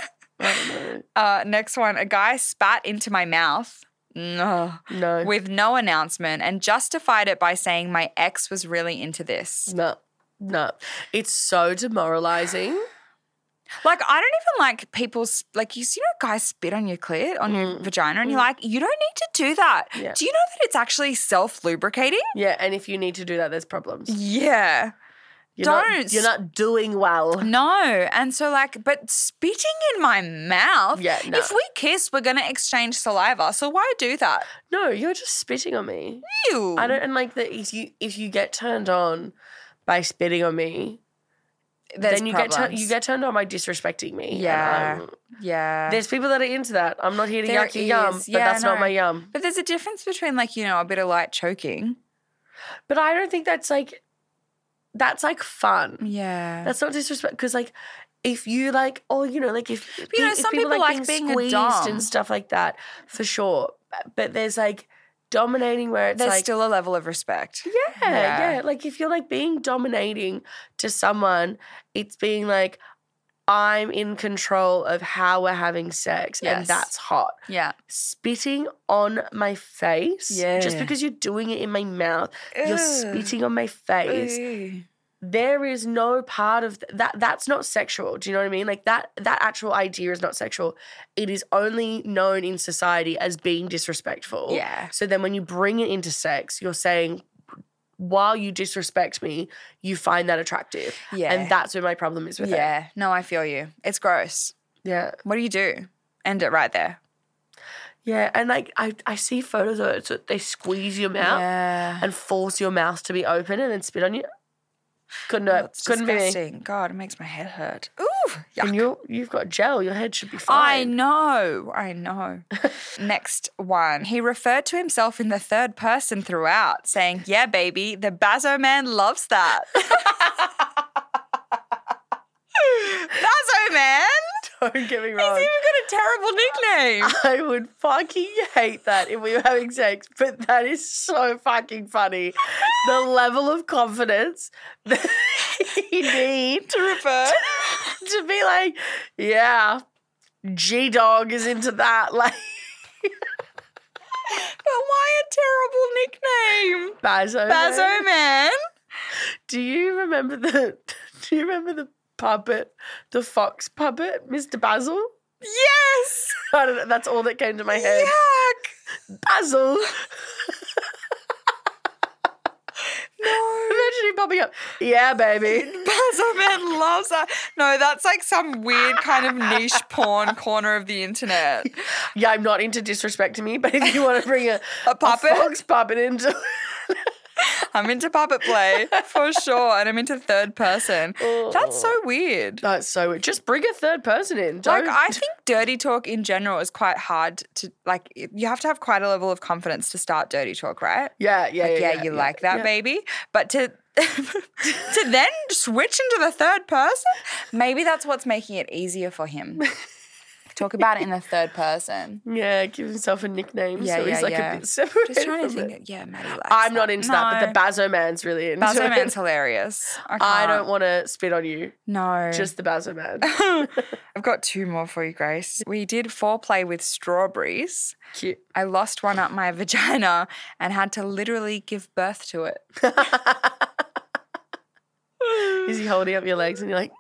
Speaker 3: I don't know.
Speaker 1: Uh, next one. A guy spat into my mouth. No.
Speaker 3: No.
Speaker 1: With no announcement and justified it by saying my ex was really into this.
Speaker 3: No. No. It's so demoralizing.
Speaker 1: Like, I don't even like people, sp- like, you see, you know, guys spit on your clit, on your vagina, and you're like, you don't need to do that.
Speaker 3: Yeah.
Speaker 1: Do you know that it's actually self-lubricating?
Speaker 3: Yeah. And if you need to do that, there's problems.
Speaker 1: Yeah.
Speaker 3: You're
Speaker 1: Don't.
Speaker 3: Not, you're not doing well.
Speaker 1: No. And so, like, but spitting in my mouth,
Speaker 3: Yeah, no.
Speaker 1: if we kiss, we're going to exchange saliva. So why do that?
Speaker 3: No, you're just spitting on me.
Speaker 1: Ew.
Speaker 3: I don't, and like that if you if you get turned on by spitting on me,
Speaker 1: There's
Speaker 3: then you get
Speaker 1: problems.
Speaker 3: tur- you get turned on by disrespecting me. and
Speaker 1: Yeah.
Speaker 3: I'm-
Speaker 1: Yeah.
Speaker 3: there's people that are into that. I'm not here to
Speaker 1: There
Speaker 3: yuck your yum,
Speaker 1: is.
Speaker 3: but
Speaker 1: Yeah,
Speaker 3: that's not
Speaker 1: no.
Speaker 3: my yum.
Speaker 1: But there's a difference between, like, you know, a bit of light choking.
Speaker 3: But I don't think that's like that's like fun.
Speaker 1: Yeah.
Speaker 3: That's not disrespect because like if you like oh you know like if
Speaker 1: you know,
Speaker 3: if
Speaker 1: some people like being a
Speaker 3: squeezed
Speaker 1: dom.
Speaker 3: and stuff like that for sure. But there's like dominating where it's
Speaker 1: There's
Speaker 3: like
Speaker 1: still a level of respect.
Speaker 3: Yeah,
Speaker 1: Yeah.
Speaker 3: yeah. Like if you're like being dominating to someone, it's being like, I'm in control of how we're having sex.
Speaker 1: Yes.
Speaker 3: And that's hot.
Speaker 1: Yeah.
Speaker 3: Spitting on my face.
Speaker 1: Yeah.
Speaker 3: Just because you're doing it in my mouth, you're
Speaker 1: Ugh.
Speaker 3: spitting on my face.
Speaker 1: Ew.
Speaker 3: There is no part of th- that. That's not sexual. Do you know what I mean? Like that, that actual idea is not sexual. It is only known in society as being disrespectful.
Speaker 1: Yeah.
Speaker 3: So then when you bring it into sex, you're saying, while you disrespect me, you find that attractive.
Speaker 1: Yeah.
Speaker 3: And that's where my problem is with it.
Speaker 1: Yeah. No, I feel you. It's gross.
Speaker 3: Yeah.
Speaker 1: What do you do? End it right there.
Speaker 3: Yeah. And like I, I see photos of it. So they squeeze your mouth
Speaker 1: Yeah.
Speaker 3: and force your mouth to be open and then spit on you. Couldn't do
Speaker 1: Oh,
Speaker 3: it.
Speaker 1: it's
Speaker 3: Couldn't be me.
Speaker 1: disgusting. God, it makes my head hurt. Ooh, yuck.
Speaker 3: And you you've got gel. Your head should be
Speaker 1: I
Speaker 3: fine.
Speaker 1: know. I know. Next one. He referred to himself in the third person throughout, saying, yeah, baby, the Bazo man loves that. Bazo man?
Speaker 3: Don't get me
Speaker 1: He's
Speaker 3: wrong.
Speaker 1: even got a terrible nickname.
Speaker 3: I would fucking hate that if we were having sex, but that is so fucking funny. The level of confidence that you need
Speaker 1: To refer.
Speaker 3: to be like, yeah, G-Dog is into that. Like,
Speaker 1: But why a terrible nickname?
Speaker 3: Bazo.
Speaker 1: Bazo man?
Speaker 3: Do you remember the, do you remember the puppet, the fox puppet, Mister Basil?
Speaker 1: Yes.
Speaker 3: I don't know, that's all that came to my head.
Speaker 1: Yuck.
Speaker 3: Basil.
Speaker 1: No.
Speaker 3: Imagine him popping up. Yeah, baby.
Speaker 1: Bazo man loves that. No, that's like some weird kind of niche porn corner of the internet.
Speaker 3: Yeah, I'm not into disrespecting me, but if you want to bring a,
Speaker 1: A puppet?
Speaker 3: a fox puppet into
Speaker 1: I'm into puppet play for sure, and I'm into third person. That's so weird.
Speaker 3: That's so weird. Just bring a third person in.
Speaker 1: Like,
Speaker 3: Don't,
Speaker 1: I think dirty talk in general is quite hard to, like, you have to have quite a level of confidence to start dirty talk, right?
Speaker 3: yeah, yeah,
Speaker 1: Like,
Speaker 3: yeah,
Speaker 1: yeah, you like that,
Speaker 3: yeah.
Speaker 1: baby. But to to then switch into the third person? Maybe that's what's making it easier for him. Talk about it in the third person.
Speaker 3: Yeah, give himself a nickname.
Speaker 1: Yeah,
Speaker 3: so
Speaker 1: yeah,
Speaker 3: he's like
Speaker 1: yeah.
Speaker 3: a bit separate.
Speaker 1: Just trying to
Speaker 3: from
Speaker 1: think.
Speaker 3: it.
Speaker 1: Yeah, Maddie likes
Speaker 3: I'm
Speaker 1: that.
Speaker 3: not into that, but the
Speaker 1: No.
Speaker 3: Bazo man's really into
Speaker 1: Bazo
Speaker 3: it.
Speaker 1: man's hilarious. I,
Speaker 3: I don't
Speaker 1: can't.
Speaker 3: want to spit on you.
Speaker 1: No.
Speaker 3: Just the Bazo man.
Speaker 1: I've got two more for you, Grace. We did foreplay with strawberries.
Speaker 3: Cute.
Speaker 1: I lost one up my vagina and had to literally give birth to it.
Speaker 3: Is he holding up your legs and you're like,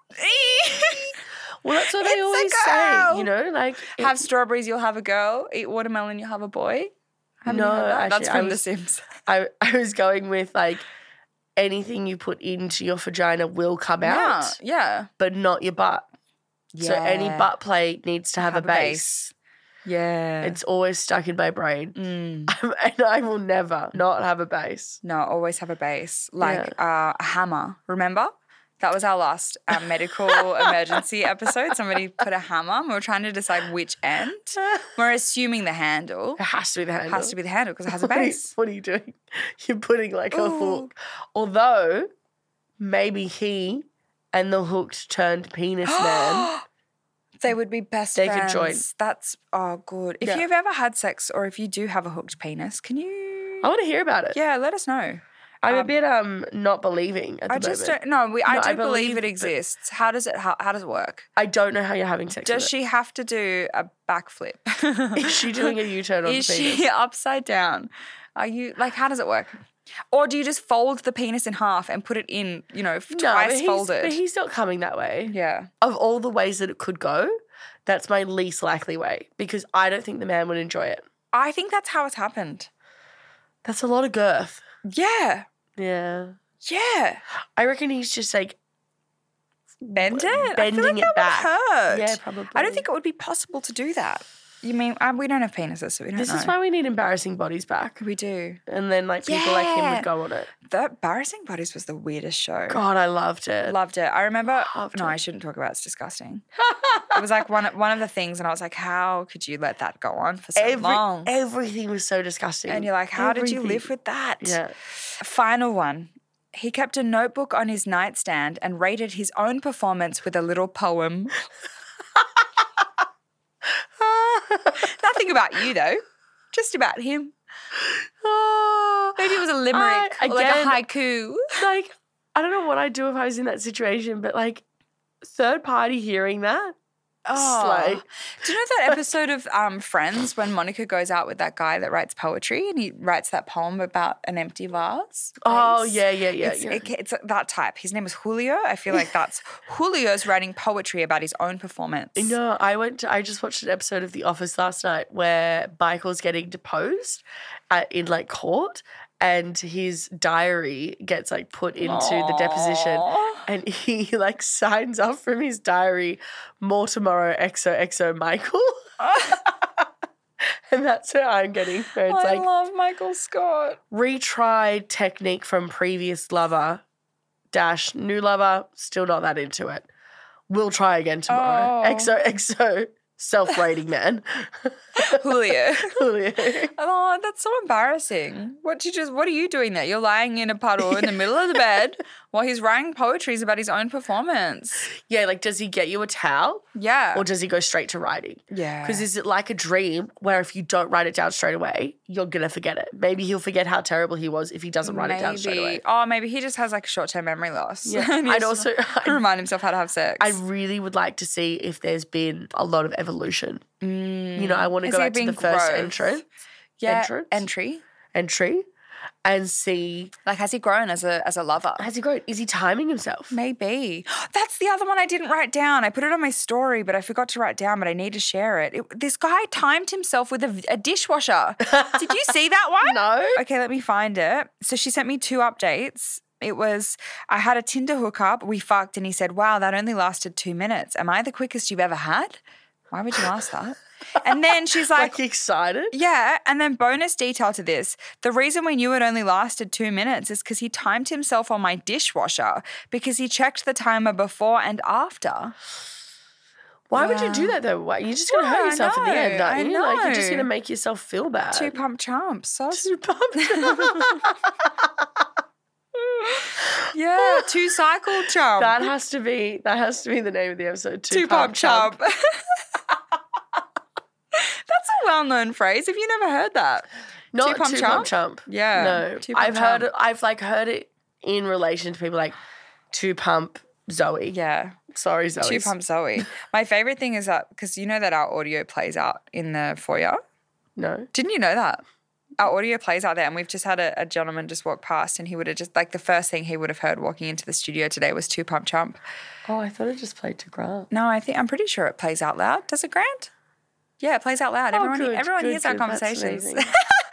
Speaker 3: well, that's what they
Speaker 1: It's a
Speaker 3: always
Speaker 1: girl.
Speaker 3: say, you know? Like,
Speaker 1: Have
Speaker 3: it-
Speaker 1: strawberries, you'll have a girl. Eat watermelon, you'll have a boy. Haven't you
Speaker 3: No,
Speaker 1: heard that?
Speaker 3: actually,
Speaker 1: That's
Speaker 3: I
Speaker 1: from The
Speaker 3: was-
Speaker 1: Sims.
Speaker 3: I, I was going with like anything you put into your vagina will come out,
Speaker 1: Yeah, yeah.
Speaker 3: but not your butt. So any
Speaker 1: Yeah.
Speaker 3: butt plate needs to have,
Speaker 1: Have
Speaker 3: a
Speaker 1: a
Speaker 3: base.
Speaker 1: Yeah.
Speaker 3: It's always stuck in my brain.
Speaker 1: Mm.
Speaker 3: And I will never not have a base.
Speaker 1: No, always have a base. Like uh, a hammer. Remember? That was our last uh, medical emergency episode. Somebody put a hammer and we were trying to decide which end. We're assuming the handle.
Speaker 3: It has to be the
Speaker 1: It
Speaker 3: handle.
Speaker 1: has to be the handle because it has a
Speaker 3: What are you-
Speaker 1: base.
Speaker 3: What are you doing? You're putting like a
Speaker 1: Ooh.
Speaker 3: hook. Although maybe he and the hooked turned penis man.
Speaker 1: They would be best
Speaker 3: They could
Speaker 1: friends.
Speaker 3: join.
Speaker 1: That's, oh, good. If
Speaker 3: Yeah.
Speaker 1: you've ever had sex or if you do have a hooked penis, can you?
Speaker 3: I want to hear about it.
Speaker 1: Yeah, let us know.
Speaker 3: I'm a
Speaker 1: Um,
Speaker 3: bit um not believing at the
Speaker 1: I just
Speaker 3: moment.
Speaker 1: don't, no, we, I
Speaker 3: No,
Speaker 1: do
Speaker 3: I
Speaker 1: believe,
Speaker 3: believe
Speaker 1: it
Speaker 3: that-
Speaker 1: exists. How does it, how, how does it work?
Speaker 3: I don't know how you're having sex.
Speaker 1: Does
Speaker 3: with
Speaker 1: she have to do a backflip?
Speaker 3: It. Is she doing a U-turn on
Speaker 1: Is
Speaker 3: the penis?
Speaker 1: she upside down? Are you like? How does it work? Or do you just fold the penis in half and put it in? You know, f-
Speaker 3: No,
Speaker 1: twice
Speaker 3: but he's,
Speaker 1: folded.
Speaker 3: but he's not coming that way.
Speaker 1: yeah.
Speaker 3: Of all the ways that it could go, that's my least likely way because I don't think the man would enjoy it.
Speaker 1: I think that's how it's happened.
Speaker 3: That's a lot of girth.
Speaker 1: Yeah.
Speaker 3: Yeah.
Speaker 1: Yeah.
Speaker 3: I reckon he's just like
Speaker 1: Bend it. I feel
Speaker 3: bending
Speaker 1: like
Speaker 3: it
Speaker 1: that
Speaker 3: back.
Speaker 1: would hurt.
Speaker 3: Yeah, probably.
Speaker 1: I don't think it would be possible to do that. You mean um, we don't have penises, so we don't
Speaker 3: This
Speaker 1: know.
Speaker 3: is why we need embarrassing bodies back.
Speaker 1: we do.
Speaker 3: And then like people like him
Speaker 1: Yeah.
Speaker 3: would go on it.
Speaker 1: The Embarrassing Bodies was the weirdest show.
Speaker 3: God, I loved it.
Speaker 1: Loved it. I remember.
Speaker 3: Loved
Speaker 1: no,
Speaker 3: it.
Speaker 1: I shouldn't talk about it. It's disgusting. It was like one one of the things, and I was like, "How could you let that go on for so
Speaker 3: Every,
Speaker 1: long?"
Speaker 3: everything was so disgusting.
Speaker 1: And you're like, "How did you
Speaker 3: Everything.
Speaker 1: live with that?"
Speaker 3: Yeah.
Speaker 1: Final one. He kept a notebook on his nightstand and rated his own performance with a little poem. Nothing about you though, just about him.
Speaker 3: Oh,
Speaker 1: Maybe it was a limerick,
Speaker 3: I-
Speaker 1: or like a
Speaker 3: again,
Speaker 1: haiku.
Speaker 3: like, I don't know what I'd do if I was in that situation, but like, third party hearing that.
Speaker 1: Oh.
Speaker 3: Slay.
Speaker 1: Do you know that episode of um, Friends when Monica goes out with that guy that writes poetry and he writes that poem about an empty vase?
Speaker 3: Oh,
Speaker 1: vase?
Speaker 3: yeah, yeah, yeah.
Speaker 1: It's,
Speaker 3: yeah.
Speaker 1: it- it's that type. His name is Julio. I feel like that's Julio's writing poetry about his own performance.
Speaker 3: No, I went. To, I just watched an episode of The Office last night where Michael's getting deposed at, in like court, and his diary gets like put into the deposition,
Speaker 1: Aw.
Speaker 3: and he like signs up from his diary, more tomorrow, X O X O Michael, and that's what I'm getting. Where it's
Speaker 1: I
Speaker 3: like
Speaker 1: love Michael Scott.
Speaker 3: retried technique from previous lover, dash new lover, still not that into it. We'll try again tomorrow.
Speaker 1: Oh.
Speaker 3: X O X O self-rating man.
Speaker 1: Julio.
Speaker 3: Julio.
Speaker 1: Oh, that's so embarrassing. What you just what are you doing there? You're lying in a puddle in the middle of the bed while he's writing poetries about his own performance.
Speaker 3: Yeah, like does he get you a towel
Speaker 1: Yeah.
Speaker 3: or does he go straight to writing?
Speaker 1: yeah.
Speaker 3: Because is it like a dream where if you don't write it down straight away, you're going to forget it? Maybe he'll forget how terrible he was if he doesn't write it down straight away.
Speaker 1: Oh, maybe he just has like short-term memory loss.
Speaker 3: Yeah.
Speaker 1: And he
Speaker 3: I'd
Speaker 1: has
Speaker 3: also,
Speaker 1: to remind himself how to have sex.
Speaker 3: I really would like to see if there's been a lot of evolution.
Speaker 1: Mm.
Speaker 3: You know, I want to
Speaker 1: Has
Speaker 3: go
Speaker 1: there
Speaker 3: back to the
Speaker 1: been
Speaker 3: first
Speaker 1: growth?
Speaker 3: entrance,
Speaker 1: yeah,
Speaker 3: entrance?
Speaker 1: entry.
Speaker 3: entry and see,
Speaker 1: Like, has he grown as a as a lover?
Speaker 3: has he grown? Is he timing himself?
Speaker 1: Maybe. That's the other one I didn't write down. I put it on my story, but I forgot to write down, but I need to share it. it this guy timed himself with a, a dishwasher. Did you see that one?
Speaker 3: No.
Speaker 1: Okay, let me find it. So she sent me two updates. It was, I had a Tinder hookup, we fucked, and he said, wow, that only lasted two minutes. Am I the quickest you've ever had? Why would you ask that? And then she's like,
Speaker 3: Like excited?
Speaker 1: yeah, and then bonus detail to this. The reason we knew it only lasted two minutes is because he timed himself on my dishwasher because he checked the timer before and after.
Speaker 3: Why would you do
Speaker 1: Wow.
Speaker 3: that though? Why? You're just going to
Speaker 1: Well,
Speaker 3: hurt
Speaker 1: I
Speaker 3: yourself in the end,
Speaker 1: know,
Speaker 3: aren't
Speaker 1: I
Speaker 3: you? Like you're just
Speaker 1: know.
Speaker 3: going to make yourself feel bad.
Speaker 1: Two pump chumps. So
Speaker 3: Two pumped.
Speaker 1: Two cycle chump.
Speaker 3: That has to be that has to be the name of the episode. Two,
Speaker 1: Two
Speaker 3: pump
Speaker 1: pump chump. That's a well-known phrase. Have you never heard that?
Speaker 3: Not
Speaker 1: two pump
Speaker 3: two
Speaker 1: chump?
Speaker 3: pump chump.
Speaker 1: Yeah.
Speaker 3: No.
Speaker 1: Two pump
Speaker 3: I've heard
Speaker 1: chump.
Speaker 3: it, I've like heard it in relation to people like two pump Zoe.
Speaker 1: Yeah.
Speaker 3: Sorry, Zoe.
Speaker 1: Two pump Zoe. My favorite thing is that because you know that our audio plays out in the foyer.
Speaker 3: No.
Speaker 1: Didn't you know that? Our audio plays out there, and we've just had a, a gentleman just walk past, and he would have just like the first thing he would have heard walking into the studio today was Two Pump Chump.
Speaker 3: Oh, I thought it just played to Grant.
Speaker 1: No, I think I'm pretty sure it plays out loud. Does it, Grant? Yeah, it plays out loud.
Speaker 3: Oh,
Speaker 1: everyone,
Speaker 3: good,
Speaker 1: everyone
Speaker 3: good,
Speaker 1: hears our
Speaker 3: good. That's
Speaker 1: conversations.
Speaker 3: amazing.
Speaker 1: Did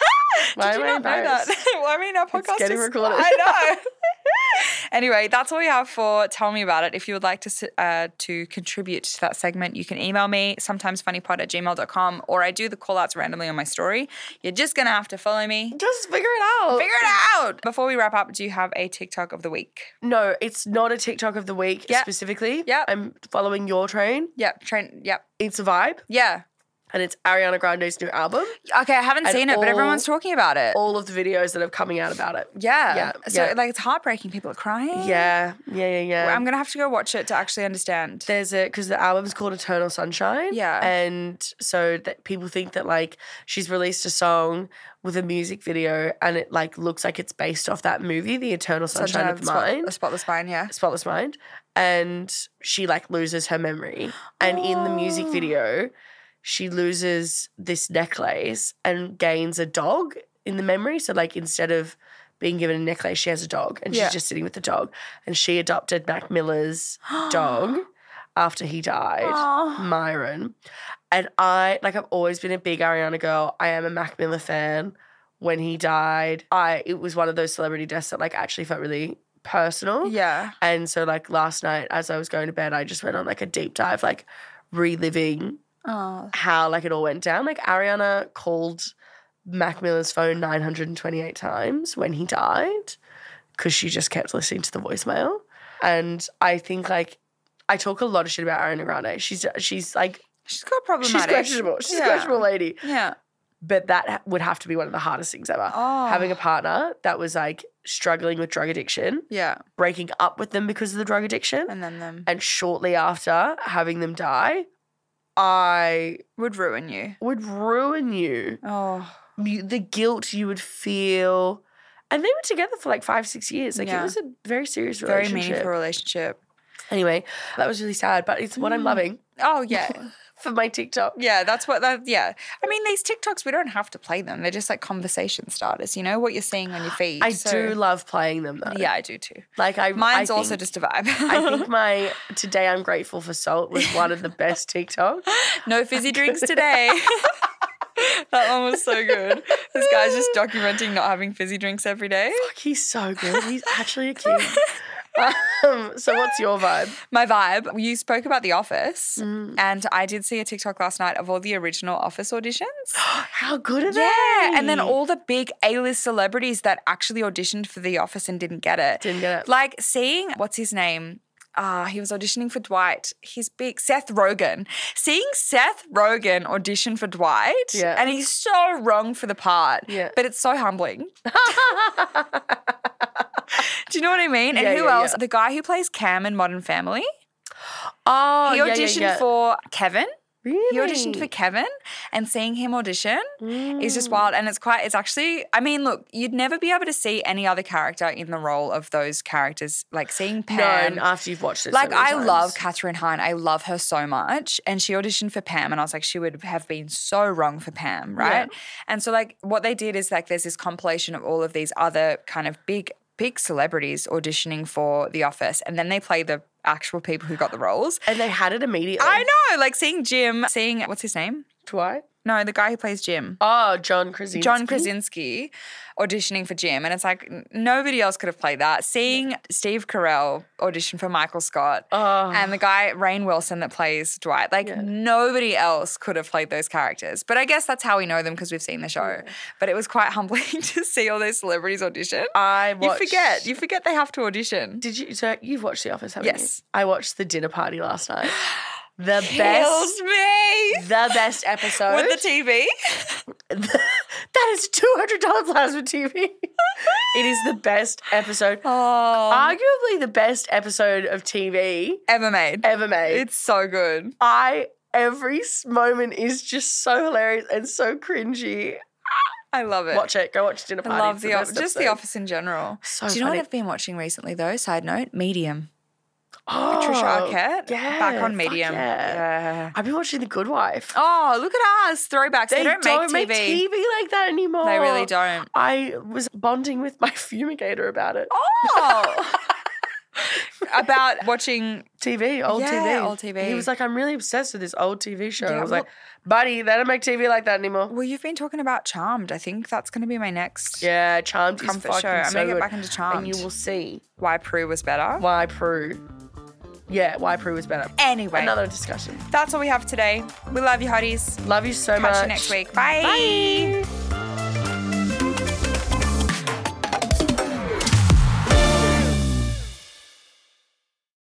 Speaker 3: Why
Speaker 1: you
Speaker 3: am I
Speaker 1: not know that?
Speaker 3: embarrassed?
Speaker 1: Well, I mean, our podcast
Speaker 3: getting
Speaker 1: is
Speaker 3: recorded.
Speaker 1: I know. Anyway, that's all we have for Tell Me About It. If you would like to s- uh, to contribute to that segment, you can email me, sometimesfunnypod at gmail dot com, or I do the call-outs randomly on my story. You're just going to have to follow me.
Speaker 3: Just figure it out.
Speaker 1: Figure it out. Before we wrap up, do you have a TikTok of the week?
Speaker 3: No, it's not a TikTok of the week
Speaker 1: Yep.
Speaker 3: specifically.
Speaker 1: Yep.
Speaker 3: I'm following your train.
Speaker 1: Yep. Train. Yep.
Speaker 3: It's a vibe,
Speaker 1: Yeah.
Speaker 3: and it's Ariana Grande's new album.
Speaker 1: Okay, I haven't
Speaker 3: And
Speaker 1: seen it, but
Speaker 3: all-
Speaker 1: everyone's talking about it.
Speaker 3: All of the videos that are coming out about it.
Speaker 1: yeah.
Speaker 3: Yeah,
Speaker 1: So,
Speaker 3: yeah.
Speaker 1: like, it's heartbreaking. People are crying.
Speaker 3: Yeah, yeah, yeah, yeah.
Speaker 1: I'm going to have to go watch it to actually understand.
Speaker 3: There's a because the album's called Eternal Sunshine.
Speaker 1: Yeah.
Speaker 3: and so that people think that like she's released a song with a music video, and it like looks like it's based off that movie, The Eternal Sunshine, of the
Speaker 1: Spot-
Speaker 3: Mind.
Speaker 1: A Spotless Mind, yeah.
Speaker 3: Spotless Mind, and she like loses her memory, and in the music
Speaker 1: Oh.
Speaker 3: video she loses this necklace and gains a dog in the memory. So like instead of being given a necklace, she has a dog, and
Speaker 1: Yeah.
Speaker 3: she's just sitting with the dog, and she adopted Mac Miller's dog after he died,
Speaker 1: Aw.
Speaker 3: Myron. And I like I've always been a big Ariana girl. I am a Mac Miller fan. When he died, I it was one of those celebrity deaths that like actually felt really personal.
Speaker 1: Yeah.
Speaker 3: And so like last night as I was going to bed, I just went on like a deep dive, like reliving
Speaker 1: Oh.
Speaker 3: how like it all went down. Like Ariana called Mac Miller's phone nine hundred twenty-eight times when he died because she just kept listening to the voicemail. And I think like I talk a lot of shit about Ariana Grande. She's she's like
Speaker 1: She's got problematic.
Speaker 3: she's questionable. She's
Speaker 1: Yeah.
Speaker 3: a questionable lady.
Speaker 1: Yeah.
Speaker 3: But that ha- would have to be one of the hardest things ever.
Speaker 1: Oh.
Speaker 3: Having a partner that was like struggling with drug addiction,
Speaker 1: Yeah.
Speaker 3: breaking up with them because of the drug addiction,
Speaker 1: And then them
Speaker 3: and shortly after having them die, I
Speaker 1: would ruin you.
Speaker 3: would ruin you.
Speaker 1: Oh.
Speaker 3: You- The guilt you would feel. And they were together for like five, six years. Like
Speaker 1: Yeah.
Speaker 3: it was a very serious
Speaker 1: Very
Speaker 3: relationship.
Speaker 1: meaningful relationship.
Speaker 3: Anyway, that was really sad, but it's what I'm
Speaker 1: Mm.
Speaker 3: loving
Speaker 1: Oh, yeah.
Speaker 3: for my TikTok.
Speaker 1: Yeah, that's what that, yeah. I mean, these TikToks, we don't have to play them. They're just like conversation starters, you know, what you're seeing on your feed.
Speaker 3: I
Speaker 1: So-
Speaker 3: do love playing them though.
Speaker 1: Yeah, I do too.
Speaker 3: Like I
Speaker 1: Mine's
Speaker 3: I
Speaker 1: also
Speaker 3: think-
Speaker 1: just a vibe.
Speaker 3: I think my Today I'm Grateful for Salt was one of the best TikToks.
Speaker 1: No fizzy drinks today. That one was so good. This guy's just documenting not having fizzy drinks every day.
Speaker 3: Fuck, he's so good. He's actually a king. Um, so what's your vibe?
Speaker 1: My vibe, you spoke about The Office,
Speaker 3: Mm.
Speaker 1: and I did see a TikTok last night of all the original Office auditions.
Speaker 3: How good are they?
Speaker 1: Yeah, and then all the big A-list celebrities that actually auditioned for The Office and didn't get it.
Speaker 3: Didn't get it.
Speaker 1: Like seeing, what's his name? Ah, he was auditioning for Dwight. He's big. Seth Rogen. Seeing Seth Rogen audition for Dwight,
Speaker 3: Yeah.
Speaker 1: and he's so wrong for the part,
Speaker 3: Yeah.
Speaker 1: but it's so humbling. Do you know what I mean? And
Speaker 3: Yeah,
Speaker 1: who
Speaker 3: yeah,
Speaker 1: else?
Speaker 3: yeah.
Speaker 1: The guy who plays Cam in Modern Family.
Speaker 3: Oh,
Speaker 1: He
Speaker 3: yeah, yeah,
Speaker 1: auditioned
Speaker 3: yeah.
Speaker 1: for Kevin.
Speaker 3: Really?
Speaker 1: He auditioned for Kevin, and seeing him audition is just
Speaker 3: Mm.
Speaker 1: wild. And it's quite, it's actually, I mean, look, you'd never be able to see any other character in the role of those characters. Like seeing Pam.
Speaker 3: No, after you've watched it.
Speaker 1: Like,
Speaker 3: so many
Speaker 1: I
Speaker 3: times.
Speaker 1: love Katherine Hine. I love her so much. And she auditioned for Pam, and I was like, she would have been so wrong for Pam, right? And so, like, what they did is, like, there's this compilation of all of these other kind of big, big celebrities auditioning for The Office. And then they play the actual people who got the roles.
Speaker 3: And they had it immediately.
Speaker 1: I know, like, seeing Jim, seeing, what's his name?
Speaker 3: Dwight?
Speaker 1: No, the guy who plays Jim.
Speaker 3: Oh, John Krasinski.
Speaker 1: John Krasinski auditioning for Jim. And it's like, n- nobody else could have played that. Seeing Steve Carell audition for Michael Scott.
Speaker 3: Oh.
Speaker 1: And the guy, Rainn Wilson, that plays Dwight. Like,
Speaker 3: Yeah.
Speaker 1: nobody else could have played those characters. But I guess that's how we know them because we've seen the show. But it was quite humbling to see all those celebrities audition.
Speaker 3: I
Speaker 1: You
Speaker 3: watched.
Speaker 1: forget. You forget they have to audition.
Speaker 3: Did you? So you've watched The Office, haven't you?
Speaker 1: Yes.
Speaker 3: I watched the dinner party last night. The
Speaker 1: Kills
Speaker 3: best.
Speaker 1: me.
Speaker 3: The best episode.
Speaker 1: With the T V.
Speaker 3: that is a two hundred dollars plasma T V. It is the best episode.
Speaker 1: Oh,
Speaker 3: Arguably the best episode of T V
Speaker 1: ever made.
Speaker 3: ever made.
Speaker 1: It's so good.
Speaker 3: I, every s- moment is just so hilarious and so cringy.
Speaker 1: I love it.
Speaker 3: Watch it. Go watch Dinner
Speaker 1: I
Speaker 3: Party.
Speaker 1: love
Speaker 3: It's
Speaker 1: the,
Speaker 3: the
Speaker 1: o-
Speaker 3: best
Speaker 1: just the
Speaker 3: episode.
Speaker 1: Office in general.
Speaker 3: So
Speaker 1: Do you know
Speaker 3: funny.
Speaker 1: what I've been watching recently though? Side note, Medium.
Speaker 3: Oh,
Speaker 1: Patricia Arquette.
Speaker 3: yeah,
Speaker 1: Back on
Speaker 3: fuck
Speaker 1: Medium.
Speaker 3: yeah.
Speaker 1: Yeah.
Speaker 3: I've been watching The Good Wife.
Speaker 1: Oh, look at us. Throwbacks. They, don't, make T V.
Speaker 3: T V like that anymore.
Speaker 1: They really don't.
Speaker 3: I was bonding with my fumigator about it.
Speaker 1: Oh. About watching
Speaker 3: T V, old T V.
Speaker 1: Yeah, old T V.
Speaker 3: He was like, I'm really obsessed with this old T V show.
Speaker 1: Yeah,
Speaker 3: I was
Speaker 1: well-
Speaker 3: like, buddy, they don't make T V like that anymore.
Speaker 1: Well, you've been talking about Charmed. I think that's going to be my next
Speaker 3: Yeah, Charmed is
Speaker 1: comfort
Speaker 3: fucking
Speaker 1: show. I'm
Speaker 3: so
Speaker 1: going to
Speaker 3: good.
Speaker 1: get back into Charmed.
Speaker 3: And you will see
Speaker 1: Why Prue was better.
Speaker 3: why Prue. Yeah, why Prue was better.
Speaker 1: Anyway,
Speaker 3: Another discussion.
Speaker 1: that's all we have today. We love you, hotties.
Speaker 3: Love you so
Speaker 1: Catch
Speaker 3: much.
Speaker 1: you next week. Bye.
Speaker 3: Bye.